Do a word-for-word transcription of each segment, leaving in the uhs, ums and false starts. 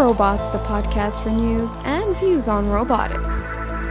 Robots, the podcast for news and views on robotics.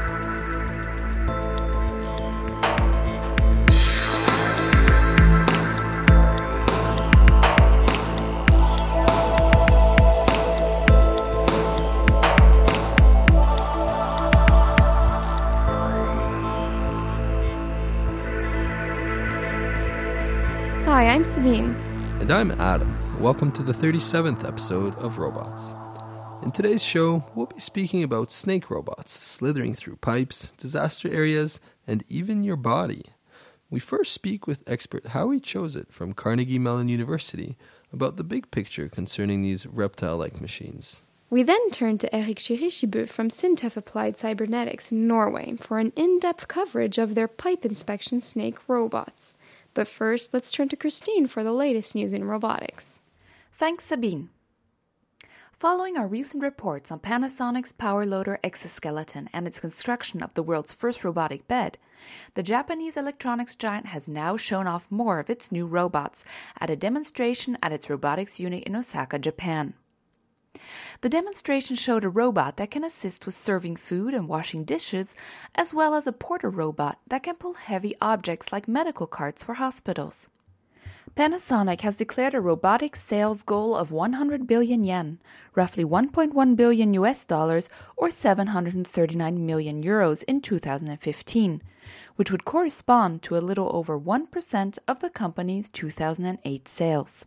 Hi, I'm Sabine. And I'm Adam. Welcome to the thirty-seventh episode of Robots. In today's show, we'll be speaking about snake robots slithering through pipes, disaster areas, and even your body. We first speak with expert Howie Choset from Carnegie Mellon University about the big picture concerning these reptile-like machines. We then turn to Erik Kirishibø from Sintef Applied Cybernetics in Norway for an in-depth coverage of their pipe inspection snake robots. But first, let's turn to Christine for the latest news in robotics. Thanks, Sabine. Following our recent reports on Panasonic's power loader exoskeleton and its construction of the world's first robotic bed, the Japanese electronics giant has now shown off more of its new robots at a demonstration at its robotics unit in Osaka, Japan. The demonstration showed a robot that can assist with serving food and washing dishes, as well as a porter robot that can pull heavy objects like medical carts for hospitals. Panasonic has declared a robotics sales goal of one hundred billion yen, roughly one point one billion U S dollars or seven hundred thirty-nine million euros in two thousand fifteen, which would correspond to a little over one percent of the company's two thousand eight sales.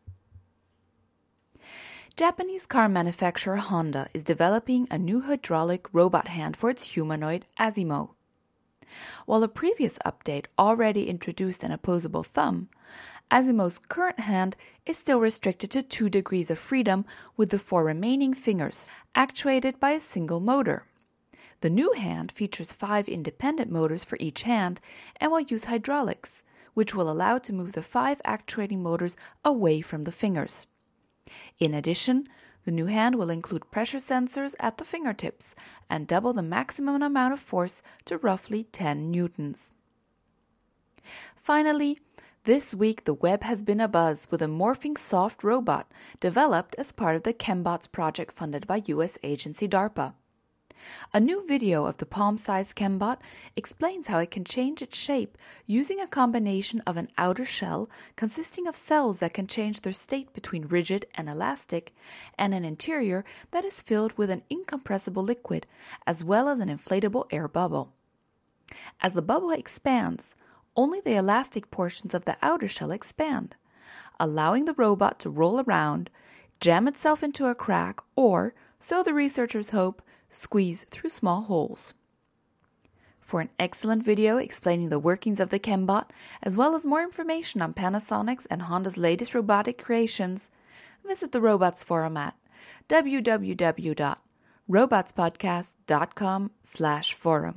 Japanese car manufacturer Honda is developing a new hydraulic robot hand for its humanoid Asimo. While a previous update already introduced an opposable thumb, Asimo's current hand is still restricted to two degrees of freedom with the four remaining fingers, actuated by a single motor. The new hand features five independent motors for each hand and will use hydraulics, which will allow it to move the five actuating motors away from the fingers. In addition, the new hand will include pressure sensors at the fingertips and double the maximum amount of force to roughly ten newtons. Finally, this week the web has been abuzz with a morphing soft robot developed as part of the ChemBots project funded by U S agency DARPA. A new video of the palm-sized ChemBot explains how it can change its shape using a combination of an outer shell consisting of cells that can change their state between rigid and elastic, and an interior that is filled with an incompressible liquid, as well as an inflatable air bubble. As the bubble expands, only the elastic portions of the outer shell expand, allowing the robot to roll around, jam itself into a crack, or, so the researchers hope, squeeze through small holes. For an excellent video explaining the workings of the ChemBot, as well as more information on Panasonic's and Honda's latest robotic creations, visit the Robots Forum at w w w dot robots podcast dot com slash forum.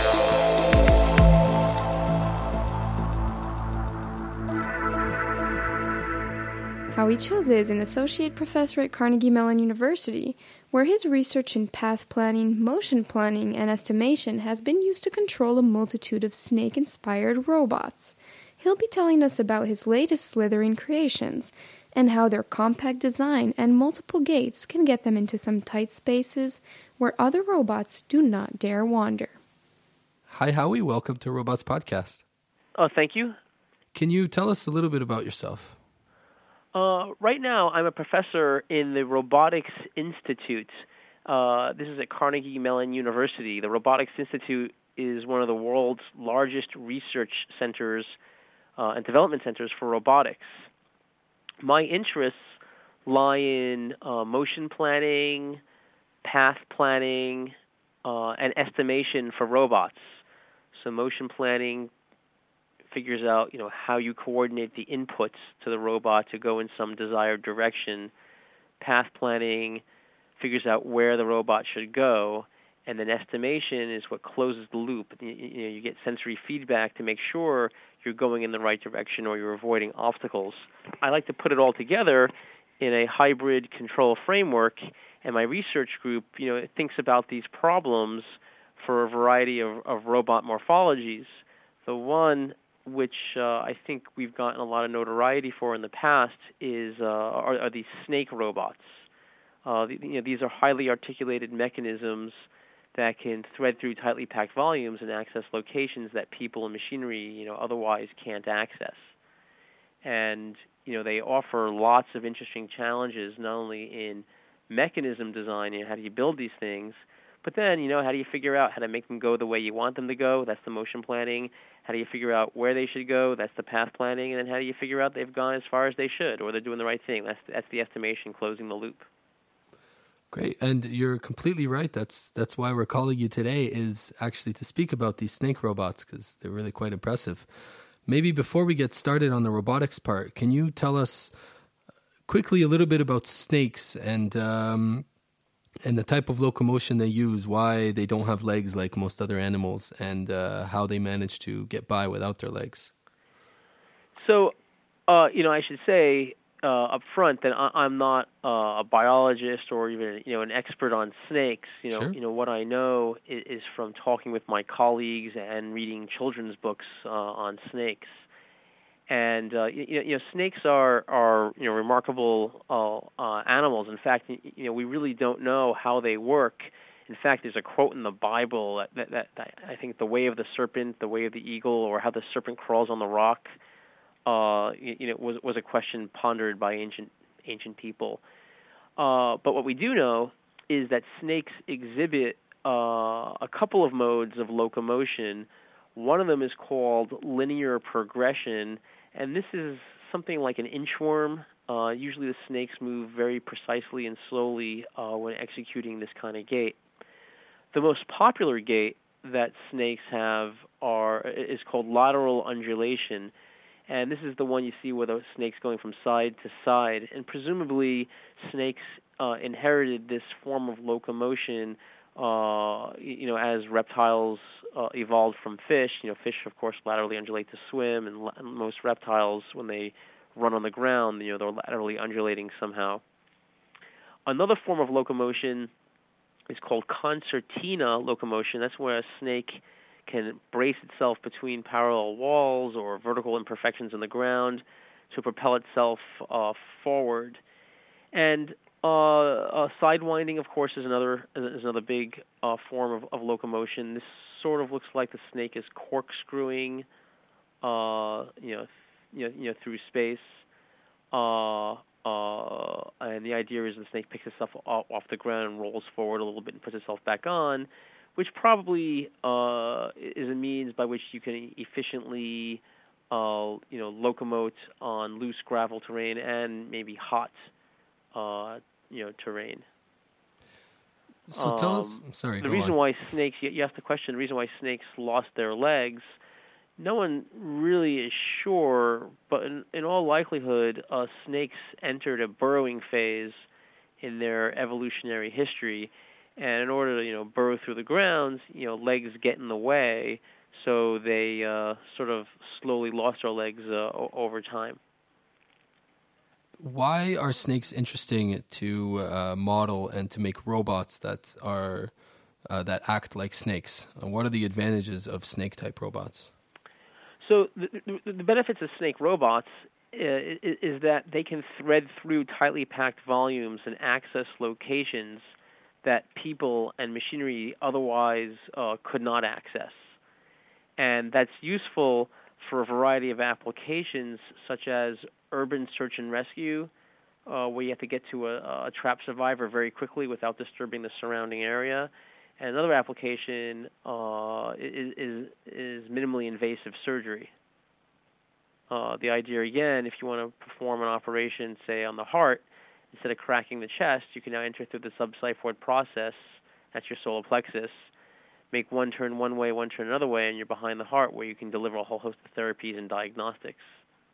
Howie Choset is an associate professor at Carnegie Mellon University, where his research in path planning, motion planning, and estimation has been used to control a multitude of snake-inspired robots. He'll be telling us about his latest slithering creations, and how their compact design and multiple gates can get them into some tight spaces where other robots do not dare wander. Hi, Howie. Welcome to Robots Podcast. Oh, thank you. Can you tell us a little bit about yourself? Uh, right now, I'm a professor in the Robotics Institute. Uh, this is at Carnegie Mellon University. The Robotics Institute is one of the world's largest research centers uh, and development centers for robotics. My interests lie in uh, motion planning, path planning, uh, and estimation for robots. So motion planning figures out, you know, how you coordinate the inputs to the robot to go in some desired direction. Path planning figures out where the robot should go, and then estimation is what closes the loop. You, you know, you get sensory feedback to make sure you're going in the right direction or you're avoiding obstacles. I like to put it all together in a hybrid control framework, and my research group, you know, thinks about these problems for a variety of, of robot morphologies. The one which uh, I think we've gotten a lot of notoriety for in the past is uh, are, are these snake robots. Uh, the, you know, these are highly articulated mechanisms that can thread through tightly packed volumes and access locations that people and machinery, you know, otherwise can't access. And you know, they offer lots of interesting challenges, not only in mechanism design, you know, how do you build these things, but then, you know, how do you figure out how to make them go the way you want them to go? That's the motion planning. How do you figure out where they should go? That's the path planning. And then how do you figure out they've gone as far as they should, or they're doing the right thing? That's that's the estimation, closing the loop. Great, and you're completely right. That's that's why we're calling you today, is actually to speak about these snake robots, because they're really quite impressive. Maybe before we get started on the robotics part, can you tell us quickly a little bit about snakes and um, and the type of locomotion they use, why they don't have legs like most other animals, and uh, how they manage to get by without their legs? So, uh, you know, I should say uh, up front that I, I'm not uh, a biologist or even, you know, an expert on snakes. You know, Sure. you know what I know is, is from talking with my colleagues and reading children's books uh, on snakes. And uh, you, you know, snakes are are you know remarkable uh, uh, animals. In fact, you know, we really don't know how they work. In fact, there's a quote in the Bible that, that, that, that I think the way of the serpent, the way of the eagle, or how the serpent crawls on the rock, uh, you, you know, was was a question pondered by ancient ancient people. Uh, but what we do know is that snakes exhibit uh, a couple of modes of locomotion. One of them is called linear progression, and this is something like an inchworm. Uh, usually the snakes move very precisely and slowly uh, when executing this kind of gait. The most popular gait that snakes have are is called lateral undulation, and this is the one you see where the snake's going from side to side. And presumably snakes uh, inherited this form of locomotion Uh, you know, as reptiles uh, evolved from fish. You know, fish, of course, laterally undulate to swim, and, la- and most reptiles, when they run on the ground, you know, they're laterally undulating somehow. Another form of locomotion is called concertina locomotion. That's where a snake can brace itself between parallel walls or vertical imperfections in the ground to propel itself uh, forward. And Uh, uh, sidewinding, of course, is another is another big uh, form of, of locomotion. This sort of looks like the snake is corkscrewing, uh, you know, th- you know, you know, through space. Uh, uh, and the idea is the snake picks itself off, off the ground and rolls forward a little bit and puts itself back on, which probably uh, is a means by which you can efficiently, uh, you know, locomote on loose gravel terrain and maybe hot. Uh, you know, terrain. So tell um, us, sorry, the go reason on. why snakes, you, you asked the question, the reason why snakes lost their legs, no one really is sure, but in, in all likelihood, uh, snakes entered a burrowing phase in their evolutionary history, and in order to, you know, burrow through the ground, you know, legs get in the way, so they uh, sort of slowly lost their legs uh, o- over time. Why are snakes interesting to uh, model and to make robots that are uh, that act like snakes? And what are the advantages of snake-type robots? So the, the, the benefits of snake robots uh, is, is that they can thread through tightly packed volumes and access locations that people and machinery otherwise uh, could not access. And that's useful for a variety of applications, such as urban search and rescue, uh, where you have to get to a, a trapped survivor very quickly without disturbing the surrounding area. And another application uh, is, is, is minimally invasive surgery. Uh, the idea, again, if you want to perform an operation, say, on the heart, instead of cracking the chest, you can now enter through the subxiphoid process, that's your solar plexus, make one turn one way, one turn another way, and you're behind the heart, where you can deliver a whole host of therapies and diagnostics.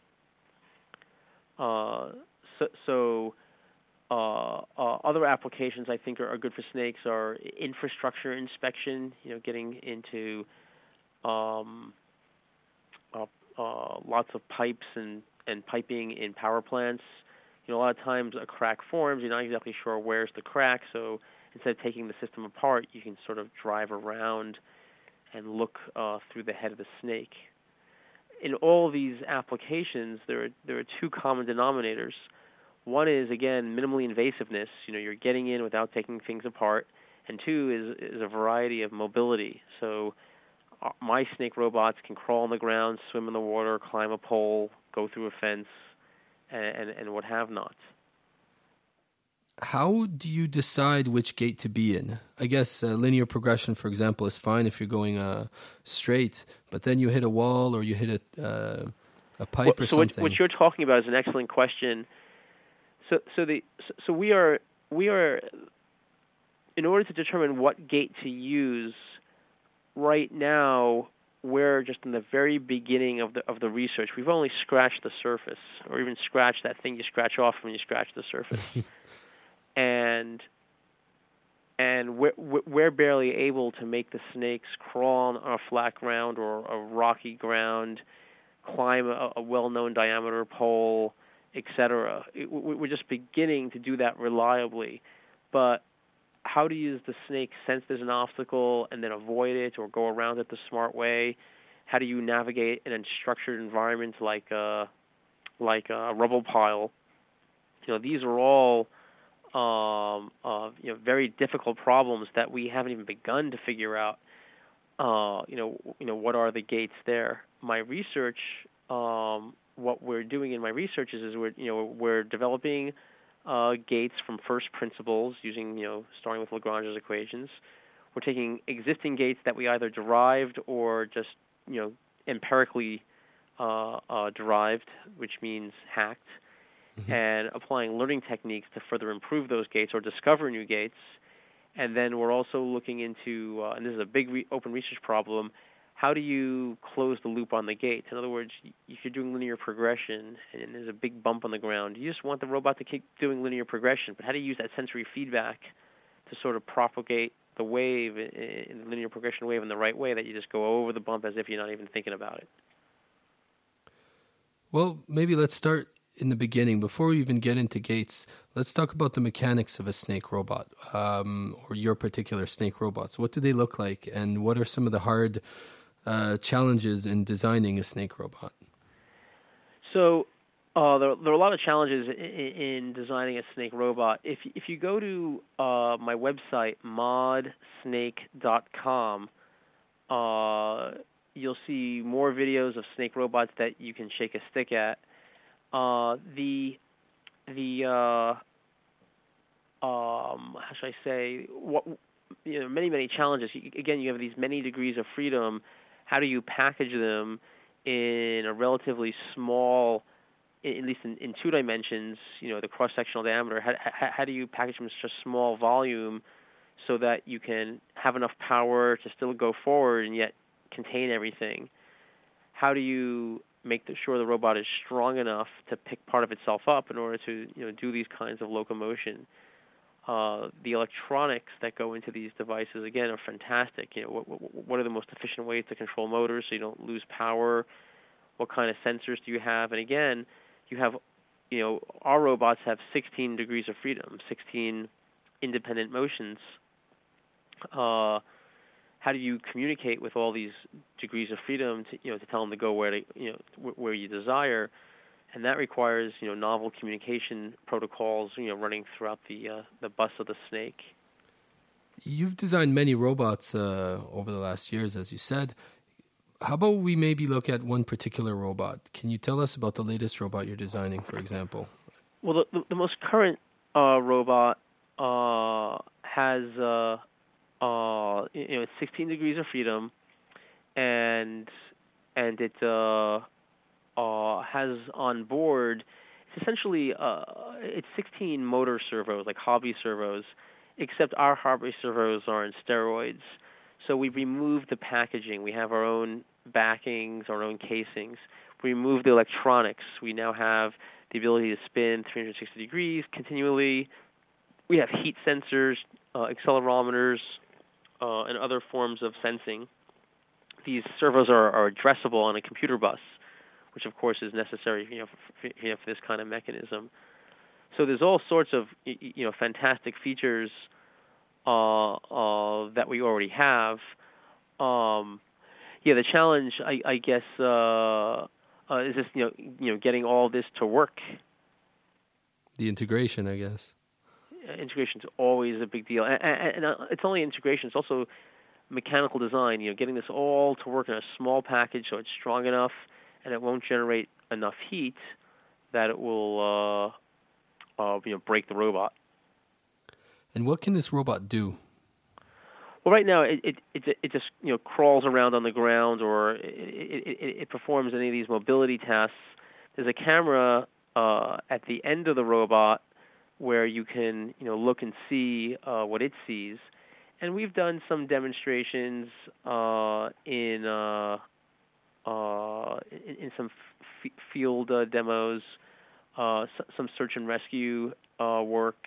Uh, so, so uh, uh, other applications I think are, are good for snakes are infrastructure inspection. You know, getting into um, uh, uh, lots of pipes and, and piping in power plants. You know, a lot of times a crack forms. You're not exactly sure where's the crack, so instead of taking the system apart, you can sort of drive around and look uh, through the head of the snake. In all these applications, there are, there are two common denominators. One is, again, minimally invasiveness. You know, you're getting in without taking things apart. And two is, is a variety of mobility. So uh, my snake robots can crawl on the ground, swim in the water, climb a pole, go through a fence, and, and, and what have not. How do you decide which gate to be in? I guess uh, linear progression, for example, is fine if you're going uh, straight, but then you hit a wall or you hit a, uh, a pipe well, or so something. What, what you're talking about is an excellent question. So, so the so, so we are we are in order to determine what gate to use. Right now, we're just in the very beginning of the of the research. We've only scratched the surface, or even scratched that thing you scratch off when you scratch the surface. and and we're, we're barely able to make the snakes crawl on a flat ground or a rocky ground, climb a, a well-known diameter pole, et cetera. We're just beginning to do that reliably. But how to use the snake, sense there's an obstacle and then avoid it or go around it the smart way? How do you navigate in a structured environment like a, like a rubble pile? You know, these are all um, uh, you know, very difficult problems that we haven't even begun to figure out. Uh, you know, you know, what are the gates there? My research, um, what we're doing in my research is, is we're, you know, we're developing uh, gates from first principles using, you know, starting with Lagrange's equations. We're taking existing gates that we either derived or just, you know, empirically uh, uh, derived, which means hacked, mm-hmm. and applying learning techniques to further improve those gates or discover new gates. And then we're also looking into, uh, and this is a big re- open research problem, how do you close the loop on the gates? In other words, if you're doing linear progression and there's a big bump on the ground, you just want the robot to keep doing linear progression, but how do you use that sensory feedback to sort of propagate the wave, in the linear progression wave, in the right way that you just go over the bump as if you're not even thinking about it? Well, maybe let's start in the beginning. Before we even get into gates, let's talk about the mechanics of a snake robot, um, or your particular snake robots. What do they look like, and what are some of the hard uh, challenges in designing a snake robot? So uh, there, there are a lot of challenges in, in designing a snake robot. If if you go to uh, my website, mod snake dot com, uh, you'll see more videos of snake robots that you can shake a stick at. Uh, the the uh, um, how should I say? What, you know, many many challenges. Again, you have these many degrees of freedom. How do you package them in a relatively small, at least in, in two dimensions? You know, the cross-sectional diameter. How, how, how do you package them in such a small volume so that you can have enough power to still go forward and yet contain everything? How do you make sure the robot is strong enough to pick part of itself up in order to, you know, do these kinds of locomotion? Uh, the electronics that go into these devices, again, are fantastic. You know, what, what are the most efficient ways to control motors so you don't lose power? What kind of sensors do you have? And again, you have, you know, our robots have sixteen degrees of freedom, sixteen independent motions. Uh, how do you communicate with all these degrees of freedom to, you know, to tell them to go where, to, you know, where you desire? And that requires, you know, novel communication protocols, you know, running throughout the uh, the bus of the snake. You've designed many robots uh, over the last years, as you said. How about we maybe look at one particular robot? Can you tell us about the latest robot you're designing, for example? Well, the, the, the most current uh, robot uh, has, uh, uh, you know, it's sixteen degrees of freedom, and and it. Uh, Uh, has on board, it's essentially uh, it's sixteen motor servos, like hobby servos, except our hobby servos are in steroids. So we removed the packaging. We have our own backings, our own casings. We removed the electronics. We now have the ability to spin three hundred sixty degrees continually. We have heat sensors, uh, accelerometers, uh, and other forms of sensing. These servos are, are addressable on a computer bus, which of course is necessary, you know, for, you know, for this kind of mechanism. So there's all sorts of, you know, fantastic features uh, uh, that we already have. Um, yeah, the challenge, I, I guess, uh, uh, is just, you know, you know, getting all this to work. The integration, I guess. Integration is always a big deal, and, and, and it's only integration; it's also mechanical design. You know, getting this all to work in a small package so it's strong enough and it won't generate enough heat that it will, uh, uh, you know, break the robot. And what can this robot do? Well, right now it it it, it just you know crawls around on the ground, or it, it, it, it performs any of these mobility tasks. There's a camera uh, at the end of the robot where you can, you know, look and see uh, what it sees. And we've done some demonstrations uh, in, uh, uh, in in some f- field uh, demos, uh, s- some search and rescue uh, work.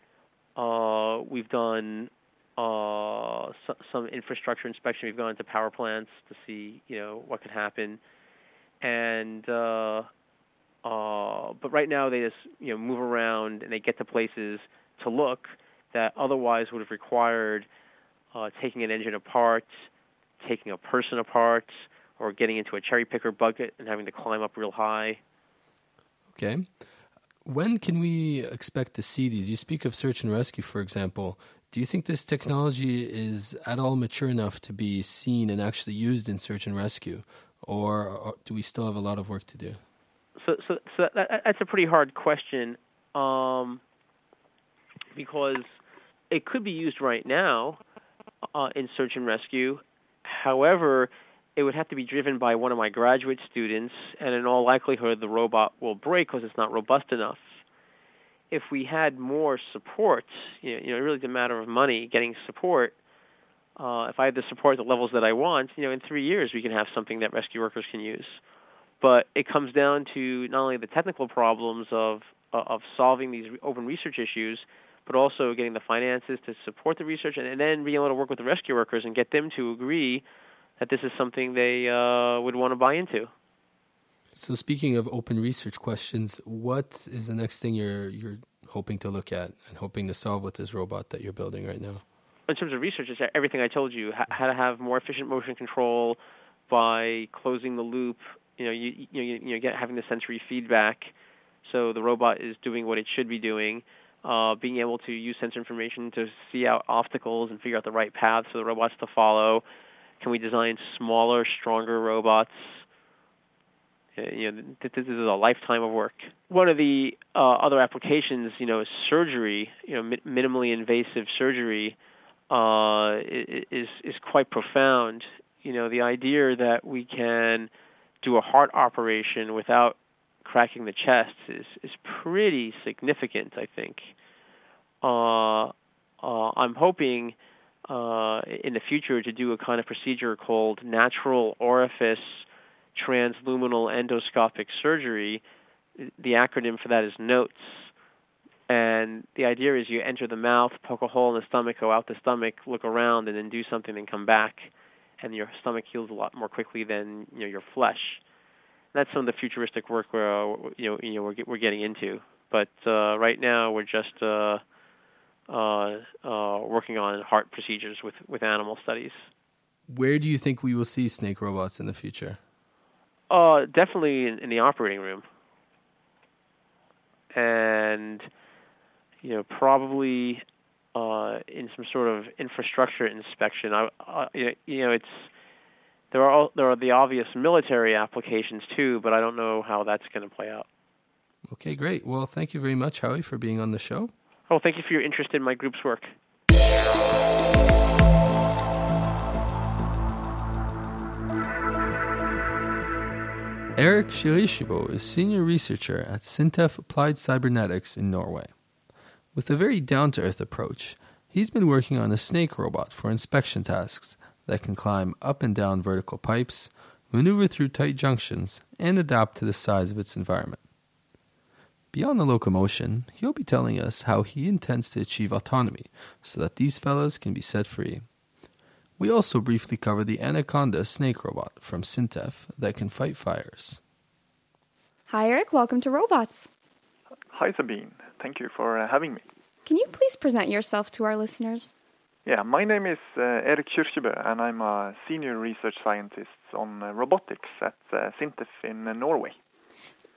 Uh, we've done uh, s- some infrastructure inspection. We've gone into power plants to see, you know, what could happen. And uh, Uh, but right now they just you know move around and they get to places to look that otherwise would have required uh, taking an engine apart, taking a person apart, or getting into a cherry picker bucket and having to climb up real high. Okay. When can we expect to see these? You speak of search and rescue, for example. Do you think this technology is at all mature enough to be seen and actually used in search and rescue, or do we still have a lot of work to do? So, so, so that, that's a pretty hard question, um, because it could be used right now uh, in search and rescue. However, it would have to be driven by one of my graduate students, and in all likelihood, the robot will break because it's not robust enough. If we had more support, you know, you know it really is a matter of money, getting support. Uh, if I had the support at the levels that I want, you know, in three years we can have something that rescue workers can use. But it comes down to not only the technical problems of uh, of solving these open research issues, but also getting the finances to support the research, and, and then being able to work with the rescue workers and get them to agree that this is something they uh, would want to buy into. So, speaking of open research questions, what is the next thing you're you're hoping to look at and hoping to solve with this robot that you're building right now? In terms of research, it's everything I told you: how to have more efficient motion control by closing the loop. You know, you you know, you know, get having the sensory feedback, so the robot is doing what it should be doing. Uh, being able to use sensor information to see out obstacles and figure out the right paths for the robots to follow. Can we design smaller, stronger robots? Uh, you know, th- this is a lifetime of work. One of the uh, other applications, you know, is surgery. You know, mi- minimally invasive surgery uh, is is quite profound. You know, the idea that we can do a heart operation without cracking the chest is, is pretty significant, I think. Uh, uh, I'm hoping uh, in the future to do a kind of procedure called natural orifice transluminal endoscopic surgery. The acronym for that is NOTES. And the idea is you enter the mouth, poke a hole in the stomach, go out the stomach, look around, and then do something and come back. And your stomach heals a lot more quickly than you know your flesh. That's some of the futuristic work we're uh, you know you know we're we're getting into. But uh, right now we're just uh, uh, uh, working on heart procedures with, with animal studies. Where do you think we will see snake robots in the future? Uh, definitely in, in the operating room, and you know probably. Uh, in some sort of infrastructure inspection, I, uh, you know, it's there are all, there are the obvious military applications too, but I don't know how that's going to play out. Okay, great. Well, thank you very much, Howie, for being on the show. Oh, thank you for your interest in my group's work. Erik Kjærsbo is senior researcher at SINTEF Applied Cybernetics in Norway. With a very down-to-earth approach, he's been working on a snake robot for inspection tasks that can climb up and down vertical pipes, maneuver through tight junctions, and adapt to the size of its environment. Beyond the locomotion, he'll be telling us how he intends to achieve autonomy so that these fellas can be set free. We also briefly cover the Anaconda snake robot from SINTEF that can fight fires. Hi, Erik. Welcome to Robots. Hi, Sabine. Thank you for uh, having me. Can you please present yourself to our listeners? Yeah, my name is uh, Erik Kjærsbo, and I'm a senior research scientist on uh, robotics at uh, SINTEF in uh, Norway.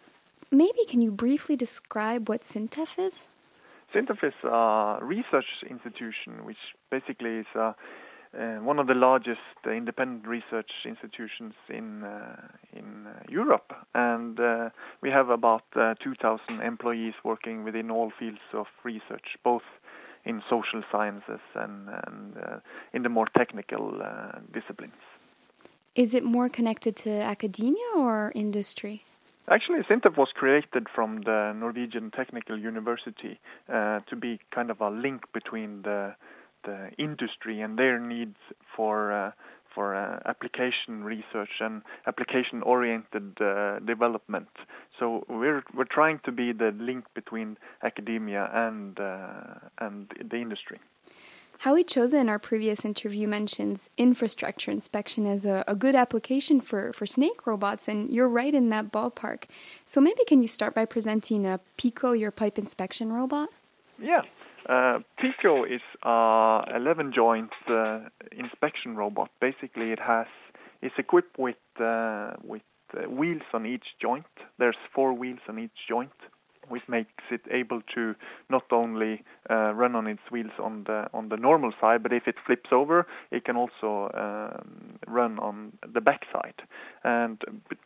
maybe can you briefly describe what SINTEF is? SINTEF is a research institution, which basically is uh, uh, one of the largest uh, independent research institutions in uh, in uh, Europe, and uh, we have about uh, two thousand employees working within all fields of research, both in social sciences and, and uh, in the more technical uh, disciplines. Is it more connected to academia or industry? Actually, SINTEF was created from the Norwegian Technical University uh, to be kind of a link between the the industry and their needs for uh, for uh, application research and application-oriented uh, development. So we're we're trying to be the link between academia and uh, and the industry. Howie Chose in our previous interview mentions infrastructure inspection as a, a good application for, for snake robots, and you're right in that ballpark. So maybe can you start by presenting a Pico, your pipe inspection robot? Yeah. Uh, Pico is a eleven joint uh, inspection robot. Basically, it has it's equipped with uh, with uh, wheels on each joint. There's four wheels on each joint, which makes it able to not only uh, run on its wheels on the on the normal side, but if it flips over, it can also um, run on the back side. And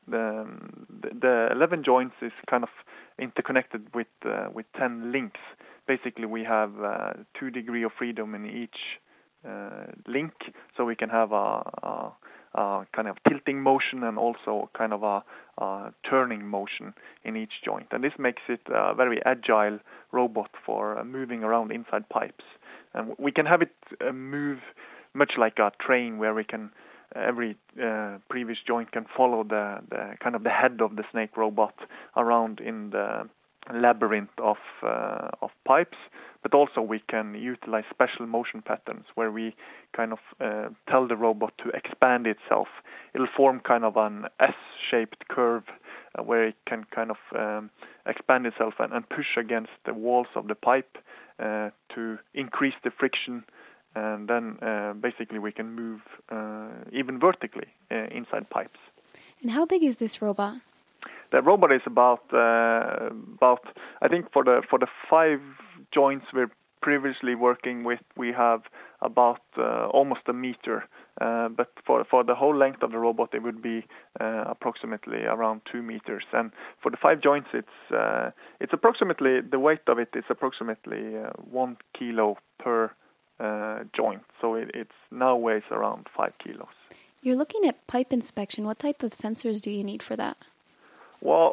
um, the, the eleven joints is kind of interconnected with uh, with ten links. Basically, we have uh, two degree of freedom in each uh, link, so we can have a, a, a kind of tilting motion and also kind of a, a turning motion in each joint. And this makes it a very agile robot for uh, moving around inside pipes. And we can have it uh, move much like a train, where we can every uh, previous joint can follow the, the kind of the head of the snake robot around in the labyrinth of uh, of pipes, but also we can utilize special motion patterns where we kind of uh, tell the robot to expand itself. It'll form kind of an S-shaped curve uh, where it can kind of um, expand itself and, and push against the walls of the pipe uh, to increase the friction, and then uh, basically we can move uh, even vertically uh, inside pipes. And how big is this robot? The robot is about uh, about I think for the for the five joints we're previously working with, we have about uh, almost a meter. Uh, but for for the whole length of the robot, it would be uh, approximately around two meters. And for the five joints, it's uh, it's approximately the weight of it is approximately uh, one kilo per uh, joint. So it it's now weighs around five kilos. You're looking at pipe inspection. What type of sensors do you need for that? Well,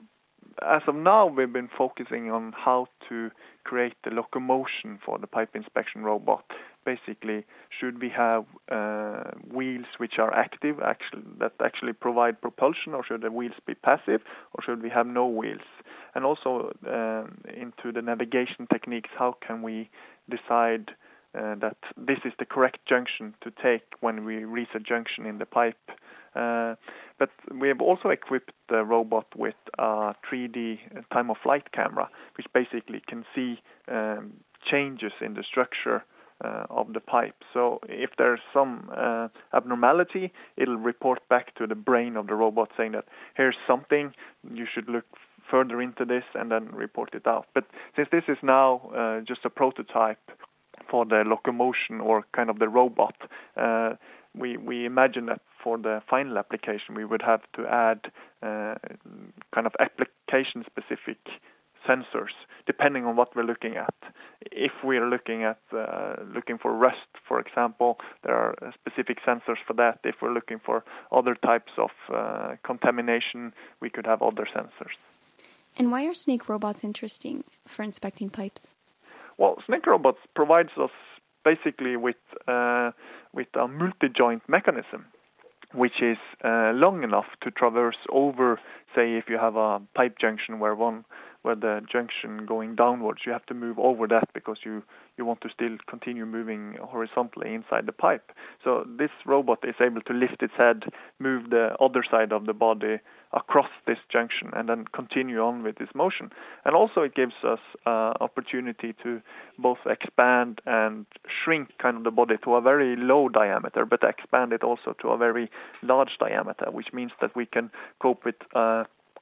as of now, we've been focusing on how to create the locomotion for the pipe inspection robot. Basically, should we have uh, wheels which are active, actually, that actually provide propulsion, or should the wheels be passive, or should we have no wheels? And also um, into the navigation techniques, how can we decide uh, that this is the correct junction to take when we reach a junction in the pipe? Uh, but we have also equipped the robot with a three D time-of-flight camera, which basically can see um, changes in the structure uh, of the pipe. So if there's some uh, abnormality, it'll report back to the brain of the robot saying that here's something, you should look further into this, and then report it out. But since this is now uh, just a prototype for the locomotion or kind of the robot, uh, we we imagine that for the final application we would have to add uh, kind of application-specific sensors depending on what we're looking at. If we're looking at uh, looking for rust, for example, there are specific sensors for that. If we're looking for other types of uh, contamination, we could have other sensors. And why are snake robots interesting for inspecting pipes? Well, snake robots provides us basically with uh, with a multi-joint mechanism, which is uh, long enough to traverse over, say, if you have a pipe junction where one where the junction going downwards, you have to move over that because you, you want to still continue moving horizontally inside the pipe. So this robot is able to lift its head, move the other side of the body across this junction, and then continue on with this motion. And also it gives us uh, opportunity to both expand and shrink kind of the body to a very low diameter, but expand it also to a very large diameter, which means that we can cope with uh,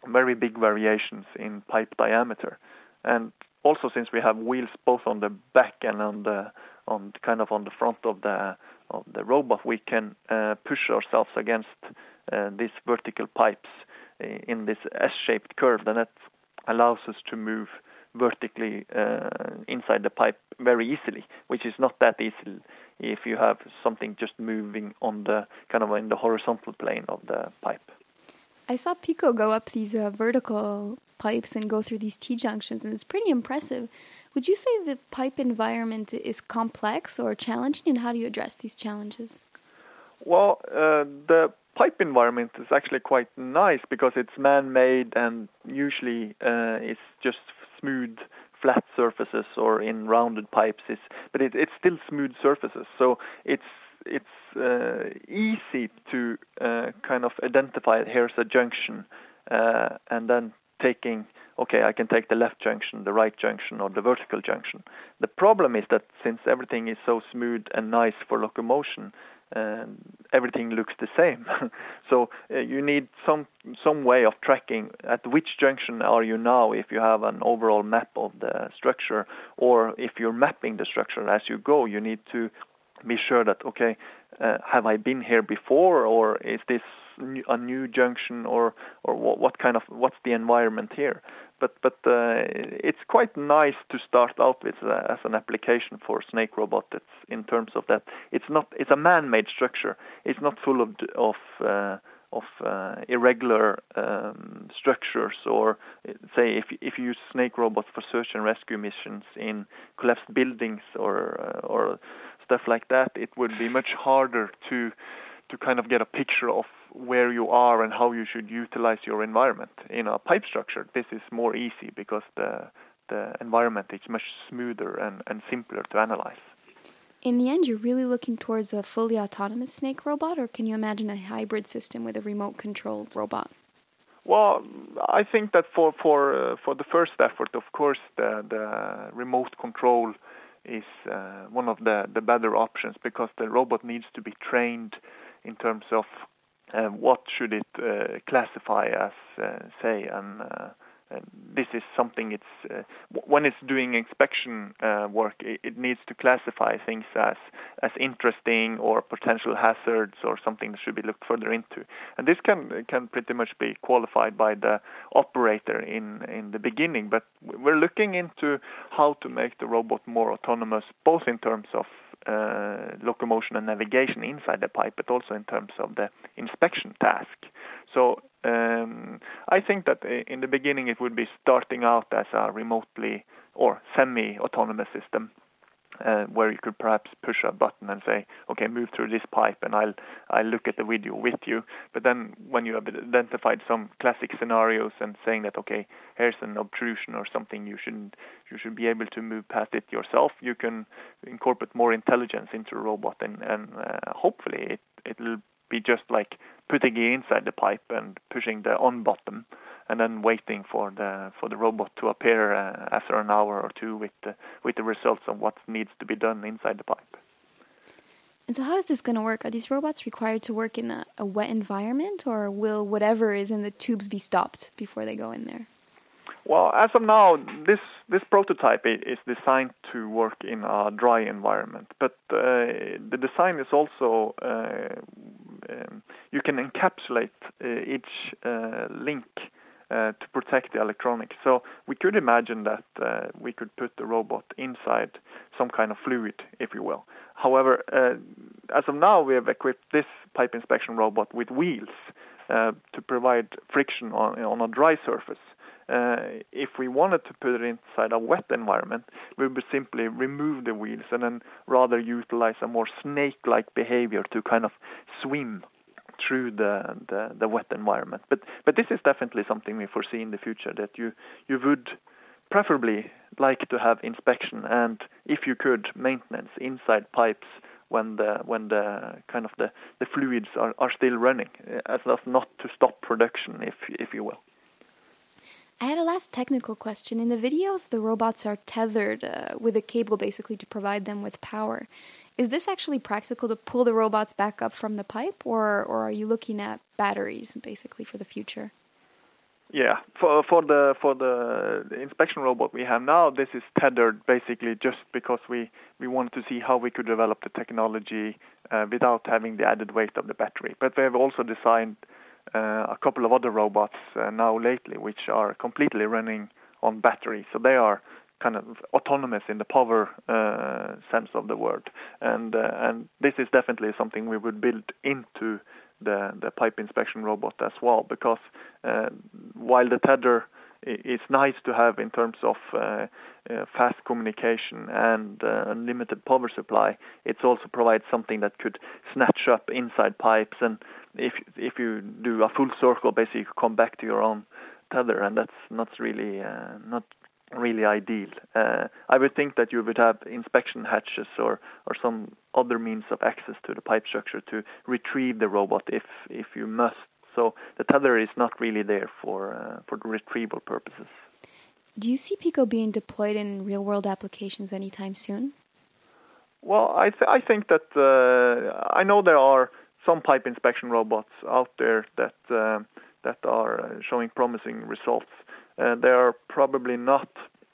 very big variations in pipe diameter. And also, since we have wheels both on the back and on the on kind of on the front of the of the robot, we can uh, push ourselves against uh, these vertical pipes in this S-shaped curve, and that allows us to move vertically uh, inside the pipe very easily, which is not that easy if you have something just moving on the kind of in the horizontal plane of the pipe. I saw Pico go up these uh, vertical pipes and go through these T-junctions, and it's pretty impressive. Would you say the pipe environment is complex or challenging, and how do you address these challenges? Well, uh, the pipe environment is actually quite nice because it's man-made and usually uh, it's just smooth, flat surfaces or in rounded pipes. It's, but it, it's still smooth surfaces, so it's it's uh, easy to uh, kind of identify here's a junction uh, and then taking, okay, I can take the left junction, the right junction, or the vertical junction. The problem is that since everything is so smooth and nice for locomotion, and everything looks the same. So uh, you need some some way of tracking at which junction are you now if you have an overall map of the structure, or if you're mapping the structure as you go, you need to be sure that, okay, uh, have I been here before, or is this a new junction, or or what, what kind of what's the environment here? But but uh, it's quite nice to start out with uh, as an application for Snake Robot. It's in terms of that it's not it's a man-made structure. It's not full of of uh, of uh, irregular um, structures, or say if if you use Snake Robot for search and rescue missions in collapsed buildings or uh, or stuff like that, it would be much harder to to kind of get a picture of where you are and how you should utilize your environment. In a pipe structure, this is more easy because the the environment is much smoother and, and simpler to analyze. In the end, you're really looking towards a fully autonomous Snake Robot, or can you imagine a hybrid system with a remote-controlled robot? Well, I think that for for uh, for the first effort, of course, the the remote control is uh, one of the, the better options, because the robot needs to be trained in terms of uh, what should it uh, classify as, uh, say, an uh, And this is something it's uh, when it's doing inspection uh, work, it, it needs to classify things as as interesting or potential hazards or something that should be looked further into. And this can can pretty much be qualified by the operator in in the beginning. But we're looking into how to make the robot more autonomous, both in terms of uh, locomotion and navigation inside the pipe, but also in terms of the inspection task. So um, I think that in the beginning it would be starting out as a remotely or semi-autonomous system, uh, where you could perhaps push a button and say, okay, move through this pipe, and I'll I'll look at the video with you. But then when you have identified some classic scenarios and saying that, okay, here's an obtrusion or something, you should you should be able to move past it yourself. You can incorporate more intelligence into a robot, and and uh, hopefully it it'll be just like putting it inside the pipe and pushing the on button, and then waiting for the for the robot to appear uh, after an hour or two with the, with the results of what needs to be done inside the pipe. And so how is this going to work? Are these robots required to work in a, a wet environment, or will whatever is in the tubes be stopped before they go in there? Well, as of now, this this prototype is designed to work in a dry environment, but uh, the design is also uh, um, you can encapsulate uh, each uh, link uh, to protect the electronics. So we could imagine that uh, we could put the robot inside some kind of fluid, if you will. However, uh, as of now, we have equipped this pipe inspection robot with wheels uh, to provide friction on on a dry surface. Uh, if we wanted to put it inside a wet environment, we would simply remove the wheels and then rather utilize a more snake-like behavior to kind of swim through the, the, the wet environment. But but this is definitely something we foresee in the future, that you, you would preferably like to have inspection and, if you could, maintenance inside pipes when the when the kind of the, the fluids are, are still running, as of not to stop production, if if you will. I had a last technical question. In the videos, the robots are tethered uh, with a cable basically to provide them with power. Is this actually practical to pull the robots back up from the pipe, or, or are you looking at batteries basically for the future? Yeah, for for the for the inspection robot we have now, this is tethered basically just because we, we wanted to see how we could develop the technology uh, without having the added weight of the battery. But we have also designed uh, a couple of other robots uh, now lately, which are completely running on battery. So they are kind of autonomous in the power uh, sense of the word, and uh, and this is definitely something we would build into the the pipe inspection robot as well, because uh, while the tether is nice to have in terms of uh, uh, fast communication and uh, unlimited power supply, it also provides something that could snatch up inside pipes, and if if you do a full circle, basically you come back to your own tether, and that's not really uh, not really ideal. Uh, I would think that you would have inspection hatches or, or some other means of access to the pipe structure to retrieve the robot if if you must. So the tether is not really there for uh, for the retrieval purposes. Do you see Pico being deployed in real-world applications anytime soon? Well, I th- I think that uh, I know there are some pipe inspection robots out there that uh, that are showing promising results. Uh, they are probably not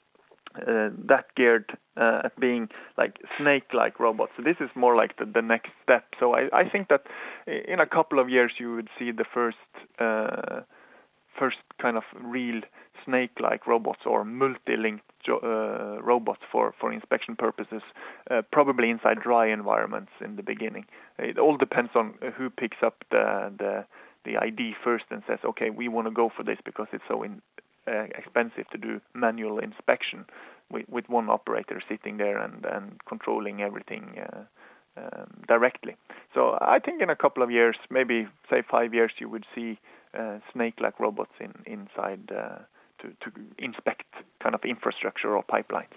uh, that geared uh, at being like snake-like robots. So this is more like the, the next step. So I, I think that in a couple of years you would see the first uh, first kind of real snake-like robots or multi-linked jo- uh, robots for, for inspection purposes, uh, probably inside dry environments in the beginning. It all depends on who picks up the the, the I D first and says, okay, we want to go for this because it's so in, Uh, expensive to do manual inspection with, with one operator sitting there and, and controlling everything uh, um, directly. So I think in a couple of years, maybe say five years, you would see uh, snake-like robots in, inside uh, to, to inspect kind of infrastructure or pipelines.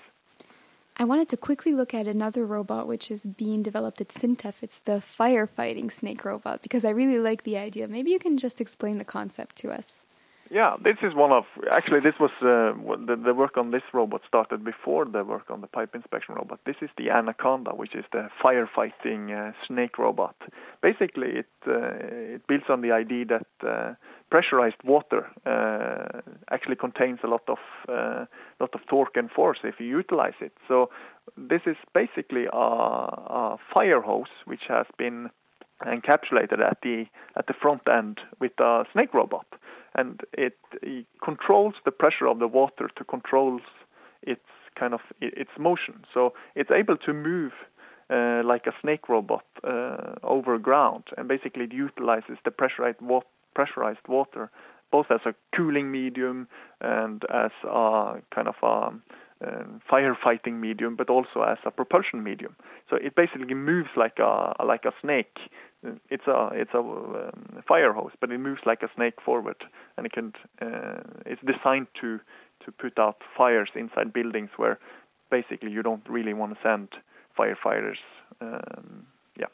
I wanted to quickly look at another robot which is being developed at SINTEF. It's the firefighting snake robot, because I really like the idea. Maybe you can just explain the concept to us. Yeah, this is one of, actually this was, uh, the, the work on this robot started before the work on the pipe inspection robot. This is the Anaconda, which is the firefighting uh, snake robot. Basically, it uh, it builds on the idea that uh, pressurized water uh, actually contains a lot of uh, lot of torque and force if you utilize it. So this is basically a, a fire hose which has been encapsulated at the at the front end with a snake robot. And it, it controls the pressure of the water to control its kind of its motion. So it's able to move uh, like a snake robot uh, over ground, and basically it utilizes the pressurized water, pressurized water both as a cooling medium and as a kind of a um, firefighting medium, but also as a propulsion medium. So it basically moves like a like a snake. It's a it's a um, fire hose, but it moves like a snake forward, and it can. Uh, it's designed to to put out fires inside buildings where basically you don't really want to send firefighters. Um, yeah.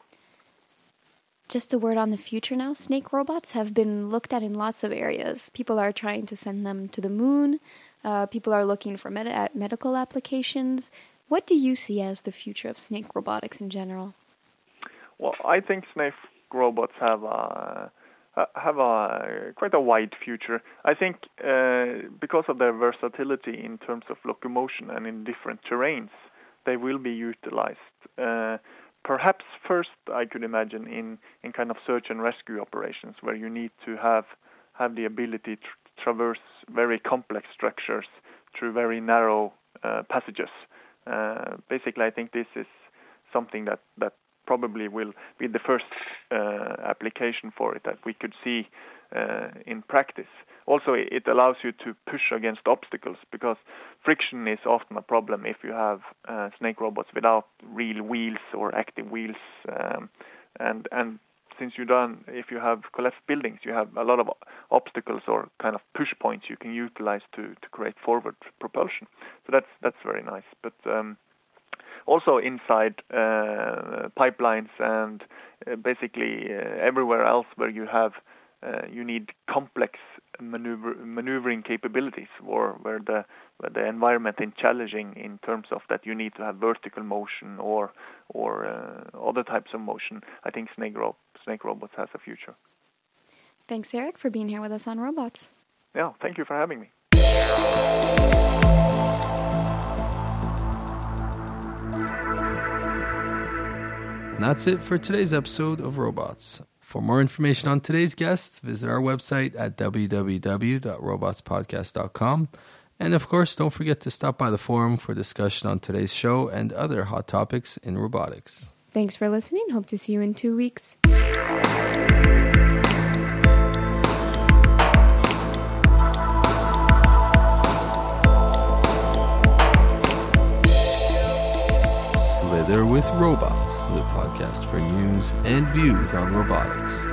Just a word on the future now. Snake robots have been looked at in lots of areas. People are trying to send them to the moon. Uh, people are looking for med- at medical applications. What do you see as the future of snake robotics in general? Well, I think snake robots have a have a quite a wide future. I think uh, because of their versatility in terms of locomotion and in different terrains, they will be utilized. Uh, perhaps first, I could imagine in, in kind of search and rescue operations where you need to have have the ability to traverse very complex structures through very narrow uh, passages. Uh, basically, I think this is something that, that probably will be the first uh, application for it that we could see uh, in practice. Also, it allows you to push against obstacles, because friction is often a problem if you have uh, snake robots without real wheels or active wheels. Um, and and since you done, if you have collapsed buildings, you have a lot of obstacles or kind of push points you can utilize to, to create forward propulsion. So that's that's very nice. But um, also inside uh, pipelines and uh, basically uh, everywhere else where you have uh, you need complex maneuver maneuvering capabilities, or where the where the environment is challenging in terms of that you need to have vertical motion or or uh, other types of motion. I think snake ro- snake robots has a future. Thanks, Eric, for being here with us on Robots. Yeah, thank you for having me. And that's it for today's episode of Robots. For more information on today's guests, visit our website at w w w dot robots podcast dot com. And of course, don't forget to stop by the forum for discussion on today's show and other hot topics in robotics. Thanks for listening. Hope to see you in two weeks. Slither with Robots, the podcast for news and views on robotics.